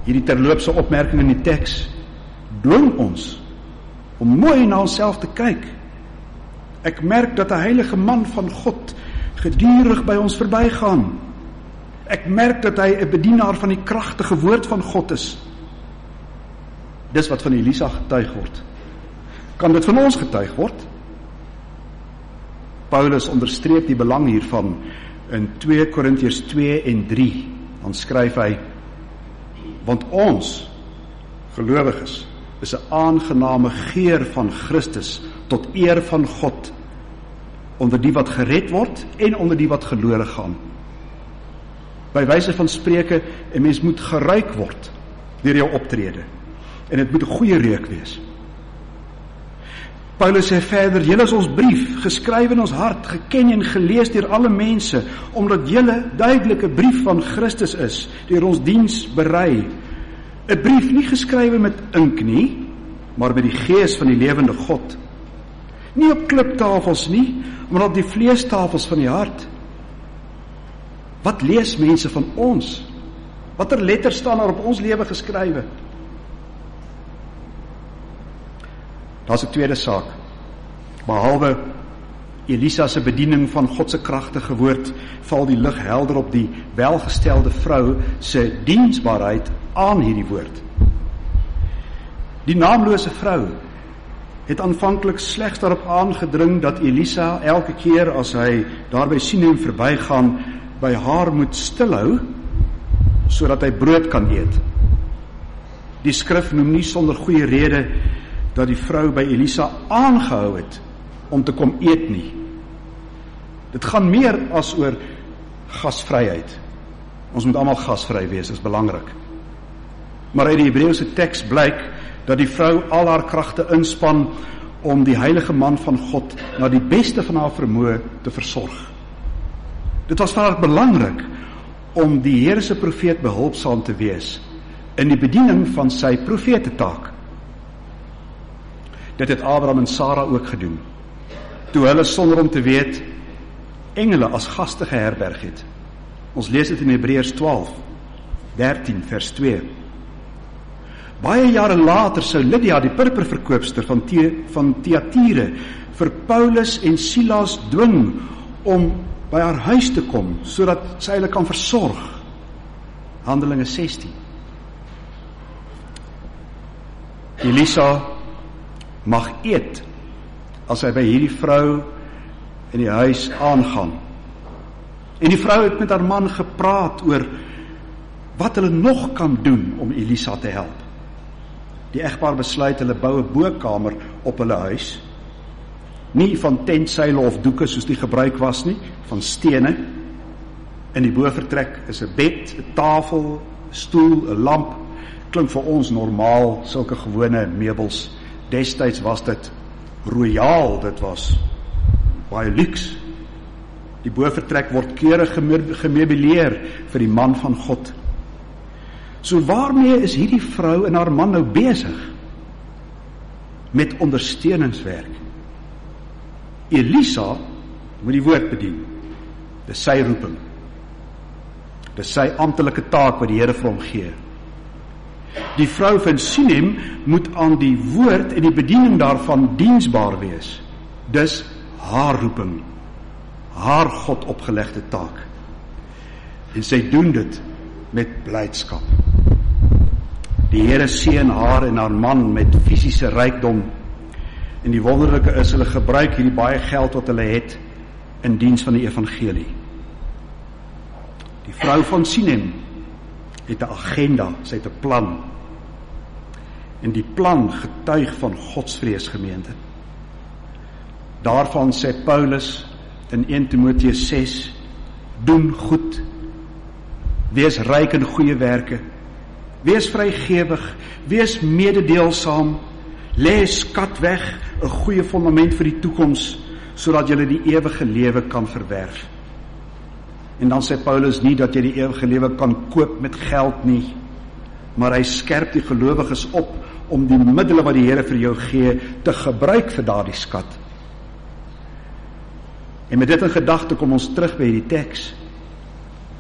Speaker 1: hierdie terloopse opmerking in die teks dwing ons om mooi na onsself te kyk. Ek merk dat 'n heilige man van God gedurig by ons verbygaan. Ek merk dat hy 'n bedienaar van die kragtige woord van God is. Dis wat van Elisa getuig word. Kan dit van ons getuig word? Paulus onderstreep die belang hiervan in 2 Korintiërs 2 en 3. Dan skryf hy, want ons, gelowiges, is 'n aangename geur van Christus tot eer van God, onder die wat gered word en onder die wat verlore gaan. By wyse van spreuke, 'n mens moet geruik word deur jou optrede. En dit moet 'n goeie reuk wees. Paulus sê verder, julle is ons brief, geskryf in ons hart, geken en gelees deur alle mense, omdat julle duidelik 'n brief van Christus is, deur ons diens berei. 'n Brief nie geskrywe met ink nie, maar met die gees van die lewende God. Nie op kliptafels nie, maar op die vleestafels van die hart. Wat lees mense van ons? Watter letters staan daar op ons lewe geskrywe? Daar's 'n tweede saak. Behalwe Elisa se bediening van God se kragtige woord, val die lig helder op die welgestelde vrou se diensbaarheid aan hierdie woord. Die naamlose vrou het aanvanklik slegs daarop aangedring dat Elisa elke keer as hy daar by Sinem verbygaan, by haar moet stilhou, sodat hy brood kan eet. Die skrif noem nie sonder goeie rede dat die vrou by Elisa aangehou het om te kom eet nie. Dit gaan meer as oor gasvryheid. Ons moet almal gasvry wees, dit is belangrik. Maar uit die Hebreëse teks blyk dat die vrou al haar kragte inspan om die heilige man van God na die beste van haar vermoë te versorg. Dit was vir haar belangrik om die Here se profeet behulpsaam te wees in die bediening van sy profetetaak. Dit het Abraham en Sara ook gedoen, toe hulle sonder om te weet engele as gaste geherberg het. Ons lees dit in Hebreërs 12:13 vers 2. Baie jare later sou Lydia, die purperverkoopster van Thyatire, vir Paulus en Silas dwing om by haar huis te kom, sodat sy hulle kan versorg. Handelinge 16. Elisa mag eet as hy by hierdie vrou in die huis aangaan. En die vrou het met haar man gepraat oor wat hulle nog kan doen om Elisa te help. Die egpaar besluit hulle bou 'n bokamer op hulle huis. Nie van tentseile of doeke soos die gebruik was nie, van stene. In die bovertrek is 'n bed, 'n tafel, 'n stoel, 'n lamp. Klink vir ons normaal, sulke gewone meubels. Destyds was dit royaal, dit was baie luks. Die bovertrek word keurig gemeubileer vir die man van God. So waarmee is hierdie vrou en haar man nou besig? Met ondersteuningswerk. Elisa moet die woord bedien. Dis sy roeping. Dis sy amptelike taak wat die Here vir hom gee. Die vrou van Sinem moet aan die woord en die bediening daarvan diensbaar wees. Dis haar roeping, haar God opgelegde taak. En sy doen dit met blydskap. Die Here seën haar en haar man met fisiese rykdom. En die wonderlike is, hulle gebruik hierdie baie geld wat hulle het in diens van die evangelie. Die vrou van Sinem het 'n agenda, sy het 'n plan. En die plan getuig van godsvrees, gemeente. Daarvan sê Paulus in 1 Timoteus 6, doen goed, wees ryk in goeie werke, wees vrygewig, wees mededeelsaam, lê skat weg, 'n goeie fondament vir die toekoms, sodat jy die ewige lewe kan verwerf. En dan sê Paulus nie dat jy die ewige lewe kan koop met geld nie, maar hy skerp die gelowiges op om die middele wat die Here vir jou gee te gebruik vir daardie skat. En met dit in gedagte kom ons terug by hierdie teks.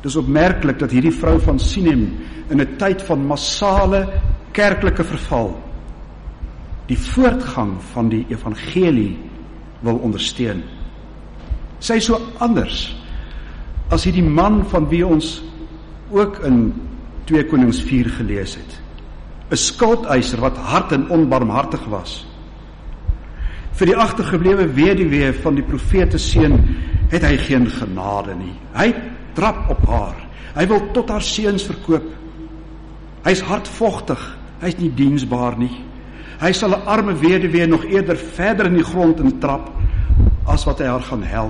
Speaker 1: Dis opmerklik dat hierdie vrou van Sinem in 'n tyd van massale kerklike verval die voortgang van die evangelie wil ondersteun. Sy is so anders as hierdie man van wie ons ook in 2 Konings 4 gelees het. 'n skuldeiser wat hard en onbarmhartig was. Vir die agtergeblewe weduwee van die profete seun het hy geen genade nie. Hy trap op haar. Hy wil tot haar seuns verkoop. Hy's hardvogtig, hy's nie diensbaar nie. Hy sal 'n arme weduwee nog eerder verder in die grond intrap as wat hy haar gaan help.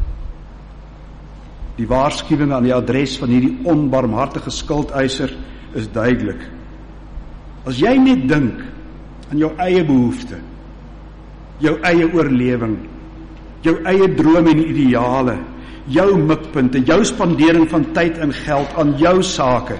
Speaker 1: Die waarskuwing aan die adres van hierdie onbarmhartige skuldeiser is duidelik. As jy net dink aan jou eie behoefte, jou eie oorlewing, jou eie drome en ideale, jou mikpunte, jou spandering van tyd en geld aan jou sake,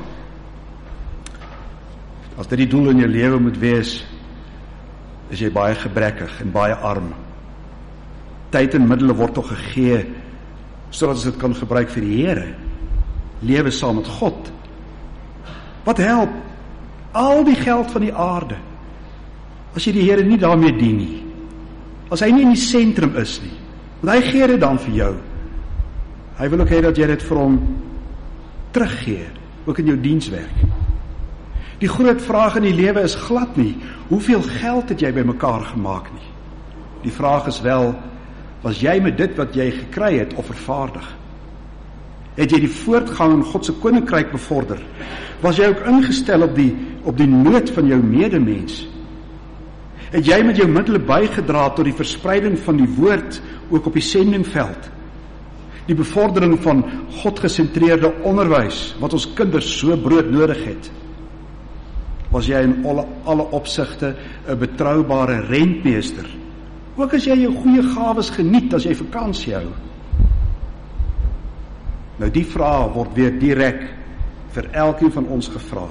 Speaker 1: as dit die doel in jou lewe moet wees, is jy baie gebrekkig en baie arm. Tyd en middele word tog gegee sodat ons dit kan gebruik vir die Here. Lewe saam met God. Wat help al die geld van die aarde as jy die Here nie daarmee dien nie? As hy nie in die sentrum is nie, want hy gee dit dan vir jou. Hy wil ook hê dat jy dit vir hom teruggee, ook in jou dienswerk. Die groot vraag in die lewe is glad nie, hoeveel geld het jy bymekaar gemaak nie. Die vraag is wel, was jy met dit wat jy gekry het of vervaardig? Het jy die voortgang in God se koninkryk bevorder? Was jy ook ingestel op die nood van jou medemens? Het jy met jou middele bygedra tot die verspreiding van die woord ook op die sendingveld? Die bevordering van God-gesentreerde onderwys wat ons kinders so broodnodig het? Was jy in alle opsigte 'n betroubare rentmeester? Ook as jy jou goeie gawes geniet as jy vakansie hou. Nou die vraag word weer direk vir elkeen van ons gevra.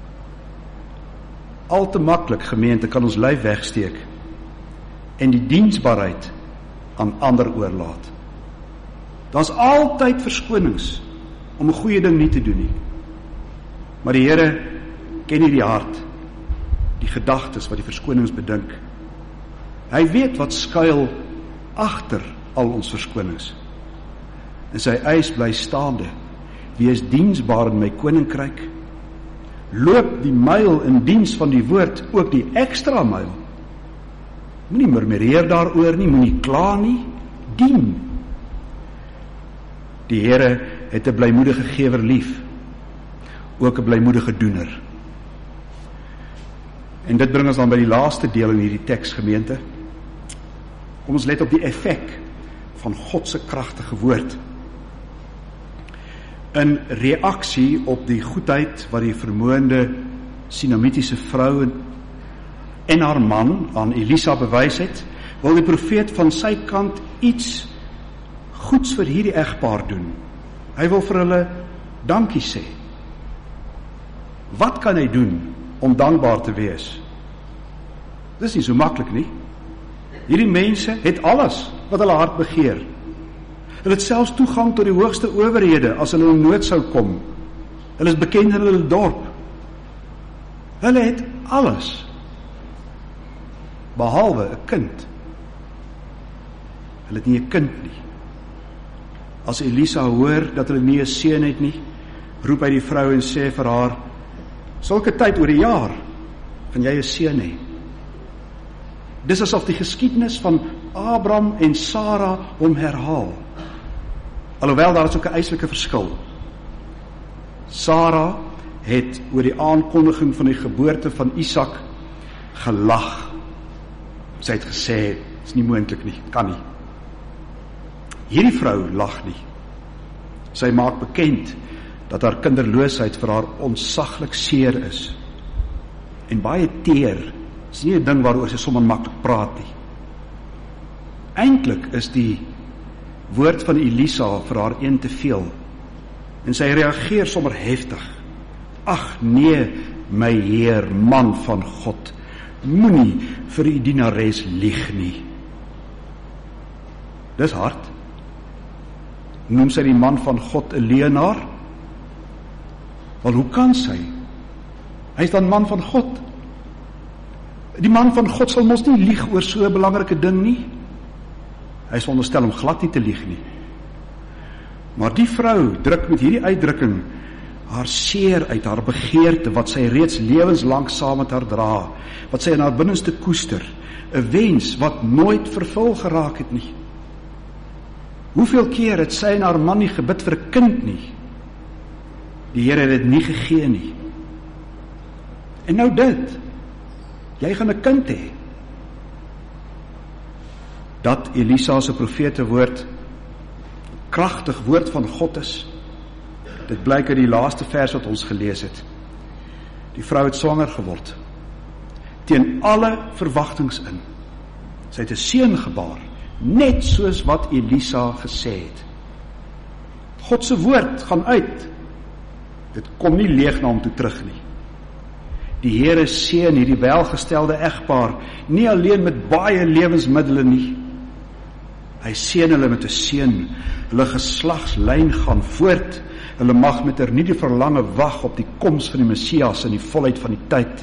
Speaker 1: Al te maklik, gemeente, kan ons lyf wegsteek en die diensbaarheid aan ander oorlaat. Daar's altyd verskonings om 'n goeie ding nie te doen nie. Maar die Here ken nie die hart, die gedagtes wat die verskonings bedink. Hy weet wat skuil agter al ons verskonings. En sy eis bly staande: wees diensbaar in my koninkryk. Loop die myl in diens van die woord, ook die ekstra myl. Moenie murmureer daaroor nie, moenie kla nie, dien. Die Here het 'n blymoedige gewer lief, ook 'n blymoedige doener. En dit bring ons dan by die laaste deel in hierdie teks, gemeente. Kom ons let op die effek van God se kragtige woord. In reaksie op die goedheid wat die vermoënde Sinamitiese vrou en haar man aan Elisa bewys het, wil die profeet van sy kant iets goeds vir hierdie egpaar doen. Hy wil vir hulle dankie sê. Wat kan hy doen om dankbaar te wees? Dis nie so maklik nie. Hierdie mense het alles wat hulle hart begeer. Hulle het selfs toegang tot die hoogste owerhede as hulle in nood sou kom. Hulle is bekend in hulle dorp. Hulle het alles, behalwe 'n kind. Hulle het nie 'n kind nie. As Elisa hoor dat hulle nie 'n seun het nie, roep hy die vrou en sê vir haar: sulke tyd oor die jaar, van jy 'n seun hê. Dis asof die geskiedenis van Abraham en Sara hom herhaal. Alhoewel daar is ook 'n eislike verskil. Sara het oor die aankondiging van die geboorte van Isak gelag. Sy het gesê, is nie moontlik nie, kan nie. Hierdie vrou lag nie. Sy maak bekend dat haar kinderloosheid vir haar ontsaglik seer is. En baie teer, is nie 'n ding waaroor sy sommer maklik praat nie. Eintlik is die woord van Elisa vir haar een te veel. En sy reageer sommer heftig. Ag nee, my Heer, man van God, moenie vir die dienares lieg nie. Dis hard. Noem sy die man van God 'n leienaar? Wel, hoe kan sy? Hy is dan man van God. Die man van God sal mos nie lieg oor so 'n belangrike ding nie. Hy is veronderstel om glad nie te lieg nie. Maar die vrou druk met hierdie uitdrukking haar seer uit, haar begeerte, wat sy reeds lewenslang saam met haar dra, wat sy in haar binneste koester, 'n wens wat nooit vervul geraak het nie. Hoeveel keer het sy en haar man nie gebid vir 'n kind nie? Die Here het dit nie gegee nie. En nou dit, jy gaan 'n kind hê. Dat Elisa se profete woord, kragtig woord van God is, dit blyk uit die laaste vers wat ons gelees het. Die vrou het swanger geword, teen alle verwagtings in. Sy het 'n seun gebaar, net soos wat Elisa gesê het. God se woord gaan uit. Dit kom nie leeg na hom toe terug nie. Die Here seën hierdie welgestelde egpaar, nie alleen met baie lewensmiddele nie. Hy seën hulle met 'n seun. Hulle geslagslyn gaan voort. Hulle mag met hernieude verlange wag op die koms van die Messias in die volheid van die tyd.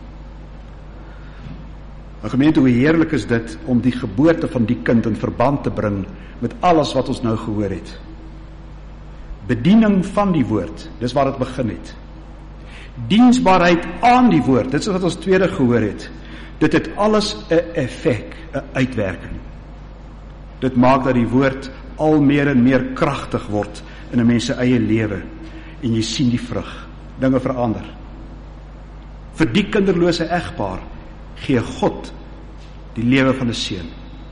Speaker 1: 'n Gemeente, hoe heerlik is dit om die geboorte van die kind in verband te bring met alles wat ons nou gehoor het. Bediening van die woord, dis waar dit begin het. Diensbaarheid aan die woord, dit is wat ons tweede gehoor het. Dit het alles 'n effek, 'n uitwerking. Dit maak dat die woord al meer en meer kragtig word in 'n mens se eie lewe, en jy sien die vrug, dinge verander. Vir die kinderlose egpaar gee God die lewe van 'n seun.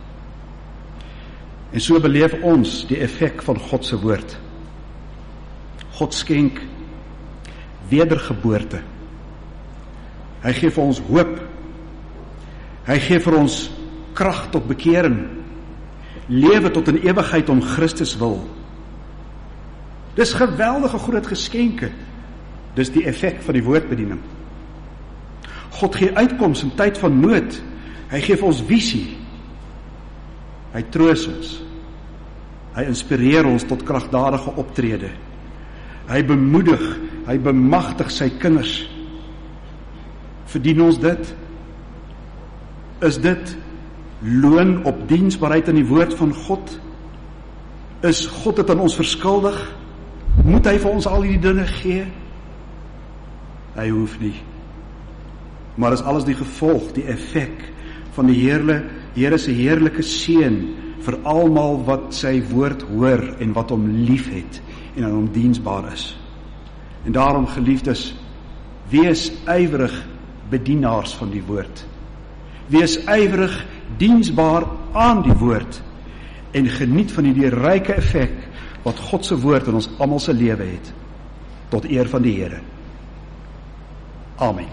Speaker 1: En so beleef ons die effek van God se woord. God skenk wedergeboorte. Hy gee vir ons hoop. Hy gee vir ons krag tot bekering, lewe tot in ewigheid om Christus wil. Dis geweldige groot geskenke. Dis die effek van die woordbediening. God gee uitkoms in tyd van nood. Hy gee vir ons visie. Hy troos ons. Hy inspireer ons tot kragtadige optrede. Hy bemoedig, hy bemagtig sy kinders. Verdien ons dit? Is dit loon op diensbaarheid in die woord van God? Is God dit aan ons verskuldig? Moet hy vir ons al die dinge gee? Hy hoef nie. Maar is alles die gevolg, die effek van die Here se heerlike seën vir almal wat sy woord hoor en wat hom liefhet en aan hom diensbaar is. En daarom, geliefdes, wees ywerig bedienaars van die woord. Wees ywerig diensbaar aan die woord en geniet van die ryke effek wat God se woord in ons almal se lewe het, tot eer van die Here. Amen.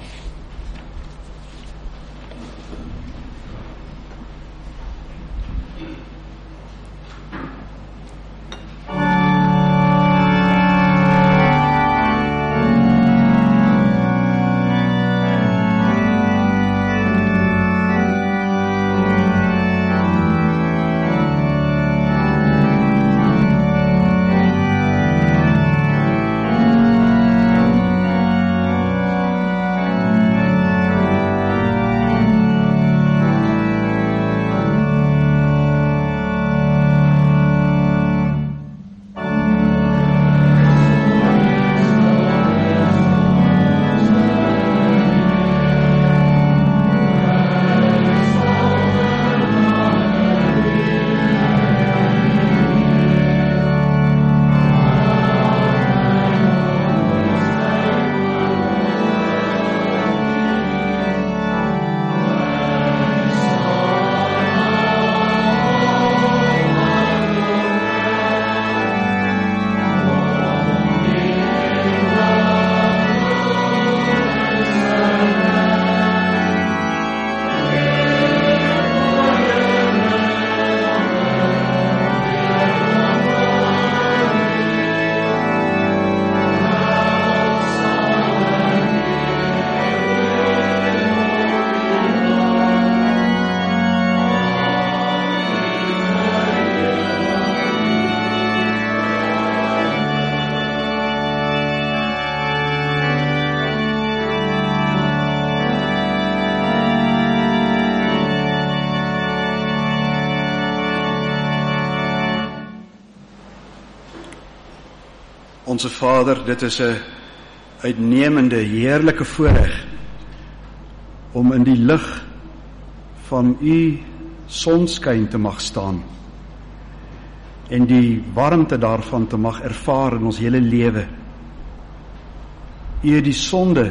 Speaker 1: Onse Vader, dit is 'n uitnemende, heerlike voorreg om in die lig van U sonskyn te mag staan en die warmte daarvan te mag ervaar in ons hele lewe. U het die sonde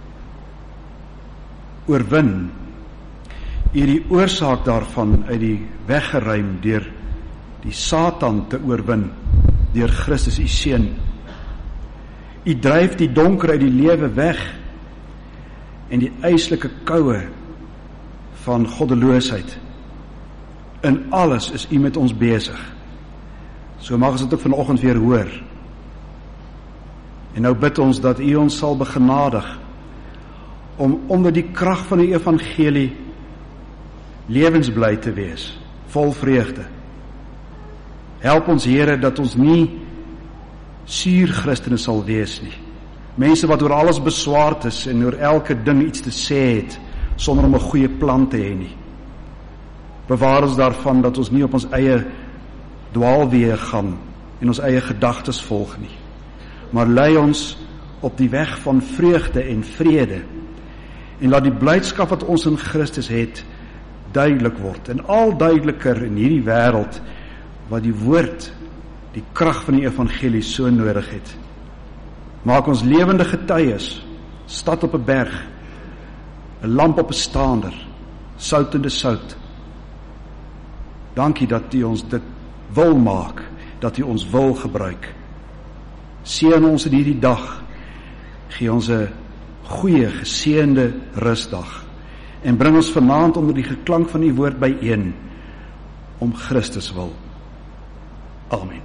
Speaker 1: oorwin. U het die oorsaak daarvan uit die weg geruim deur die Satan te oorwin deur Christus U Seun. U dryf die donker uit die lewe weg en die yslike koue van goddeloosheid. In alles is U met ons besig. So mag ons dit ook vanoggend weer hoor. En nou bid ons dat U ons sal begenadig om onder die krag van die evangelie lewensbly te wees, vol vreugde. Help ons, Here, dat ons nie suur Christene sal wees nie. Mense wat oor alles beswaard is en oor elke ding iets te sê het, sonder om 'n goeie plan te hê nie. Bewaar ons daarvan dat ons nie op ons eie dwaalweë gaan en ons eie gedagtes volg nie, maar lei ons op die weg van vreugde en vrede, en laat die blydskap wat ons in Christus het, duidelik word, en al duideliker in hierdie wêreld, wat die woord, die krag van die evangelie so nodig het. Maak ons lewende getuies, stad op 'n berg, 'n lamp op 'n staander, soutende sout. Dankie dat U ons dit wil maak, dat U ons wil gebruik. Seën ons in hierdie dag, gee ons 'n goeie, geseënde rusdag, en bring ons vanaand onder die geklank van U woord byeen, om Christus wil. Amen.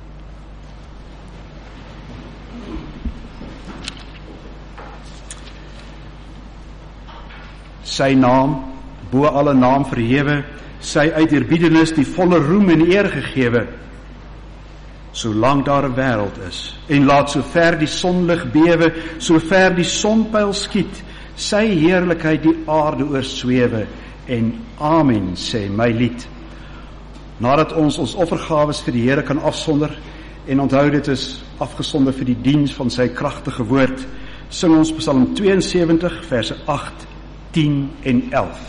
Speaker 1: Sy naam, bo alle naam verhewe, sy uit eerbiedenis die volle roem en eer gegewe, solank daar 'n wêreld is, en laat so ver die sonlig bewe, so ver die sonpyl skiet, sy heerlikheid die aarde oorswewe, en amen sê my lied. Nadat ons offergawes vir die Here kan afsonder, en onthou dit is afgesonder vir die diens van sy kragtige woord, sing ons Psalm 72 verse 8, 10 en 11.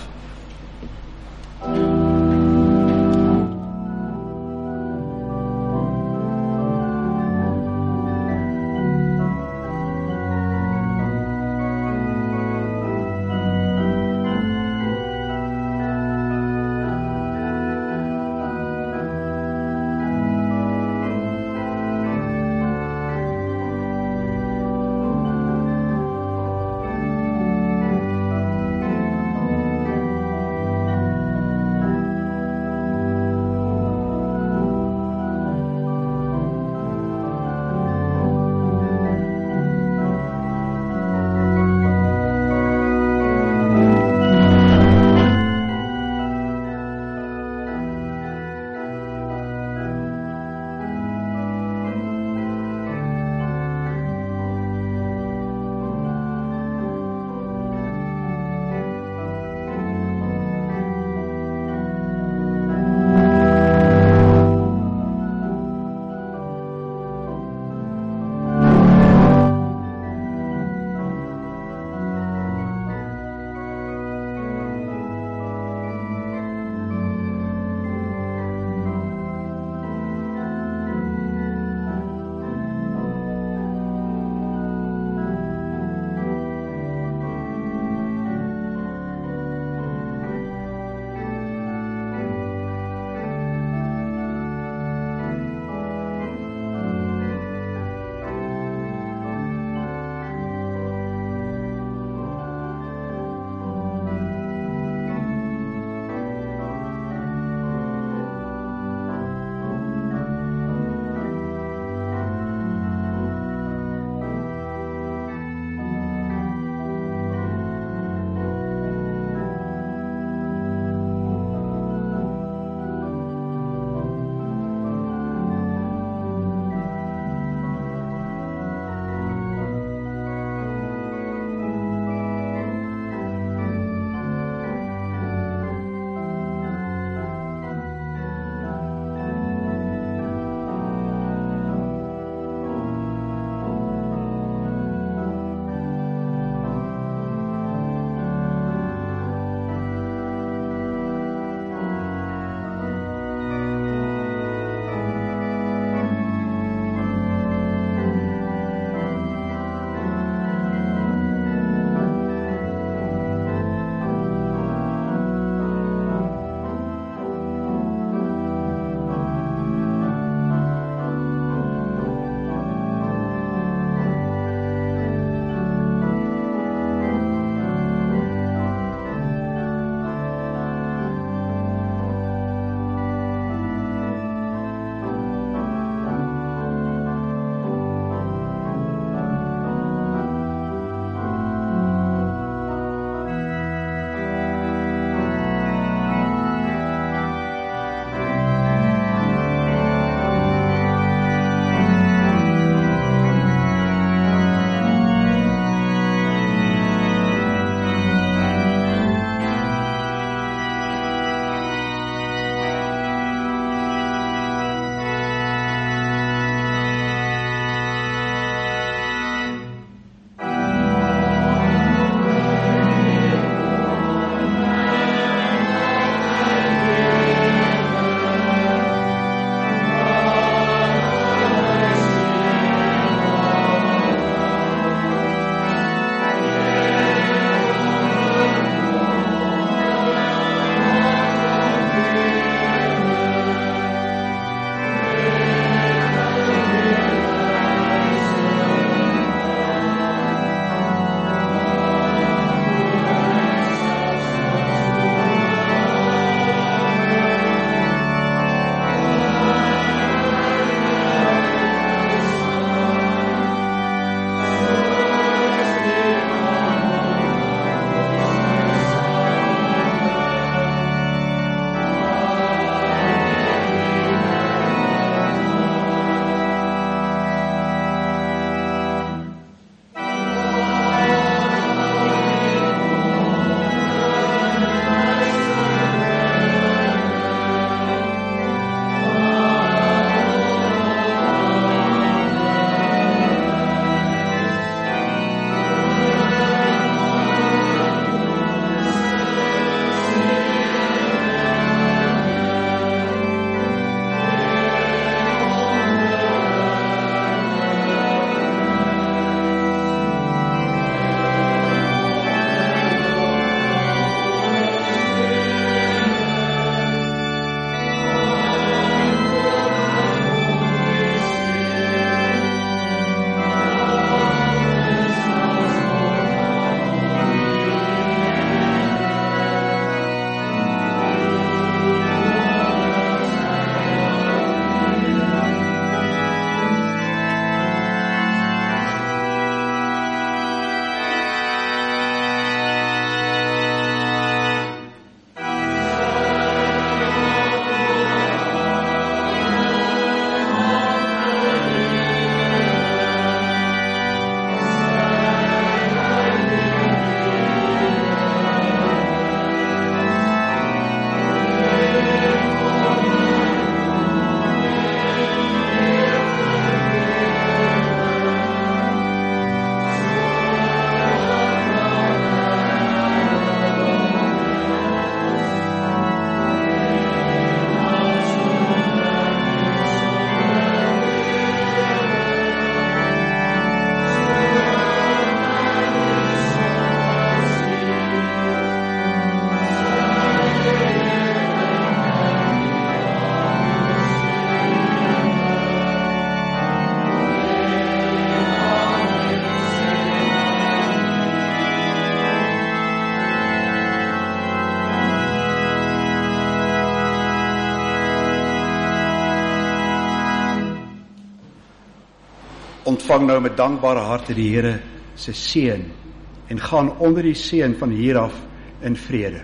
Speaker 1: ontvang nou met dankbare harte die Here se seën en gaan onder die seën van hier af in vrede.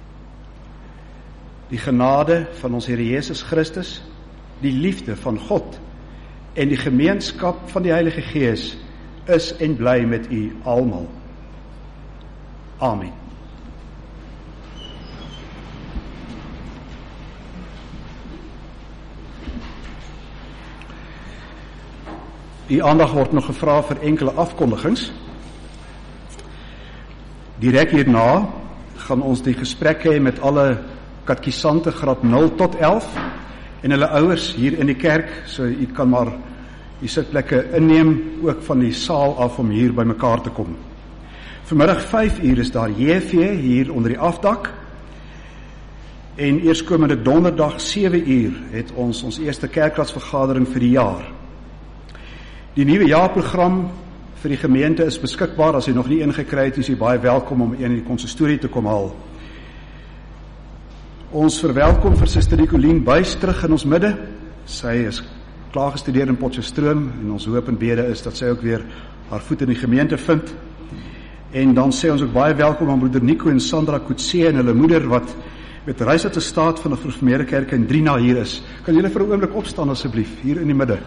Speaker 1: Die genade van ons Here Jesus Christus, die liefde van God en die gemeenskap van die Heilige Gees is en bly met u almal. Amen. Die aandag word nog gevra vir enkele afkondigings. Direk hierna gaan ons die gesprek hê met alle katkisante graad 0 tot 11 en hulle ouers hier in die kerk, so u kan maar die sitplekke inneem, ook van die saal af om hier by mekaar te kom. Vanmiddag 5 uur is daar JV hier onder die afdak en eerskomende donderdag 7 uur het ons eerste kerkradsvergadering vir die jaar. Die nuwe jaarprogram vir die gemeente is beskikbaar. As jy nog nie ingekry het, is jy baie welkom om een in die konsistorie te kom haal. Ons verwelkom vir Suster Nicolien Buys terug in ons midde. Sy is klaar gestudeer in Potchefstroom en ons hoop en bede is dat sy ook weer haar voet in die gemeente vind. En dan sê ons ook baie welkom aan broeder Nico en Sandra Kutse en hulle moeder wat met reis uit 'n staat van 'n gereformeerde kerk in Drina hier is. Kan julle vir 'n oomblik opstaan asseblief hier in die midde?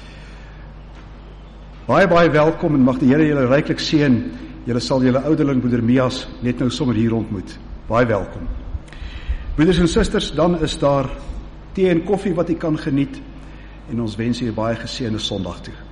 Speaker 1: Baie welkom en mag die Here julle ryklik seën. Julle sal julle ouderling broeder Mias net nou sommer hier ontmoet. Baie welkom. Broeders en susters, dan is daar tee en koffie wat u kan geniet en ons wens u 'n baie geseënde Sondag toe.